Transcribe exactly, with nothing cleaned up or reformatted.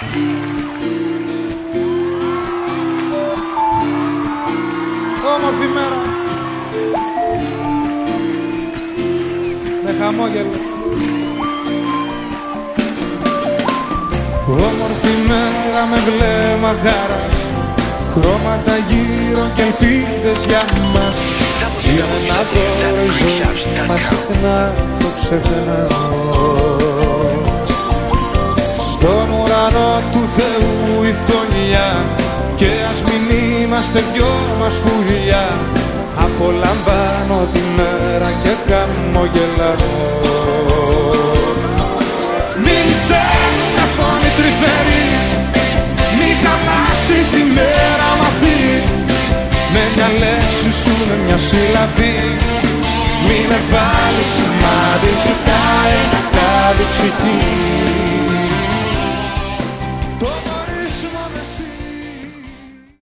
Όμορφη μέρα με χαμόγελο. Όμορφη μέρα με βλέμμα χάρας, χρώματα γύρω και ελπίδες για μας. Για ένα δώρο η ζωή μας συχνά το ξεχνάω. Στον ουρανό του Θεού η φωλιά, και ας μην είμαστε δυο μας πουλιά, απολαμβάνω τη μέρα και χαμογελάω. Μίλησε μια φωνή τρυφερή, μη χαλάσεις τη μέρα μ' αυτή, με μια λέξη σου, με μια σύλλαβη, μη με βάλεις σημάδι, ζητάει ένα τάδι ψυχή.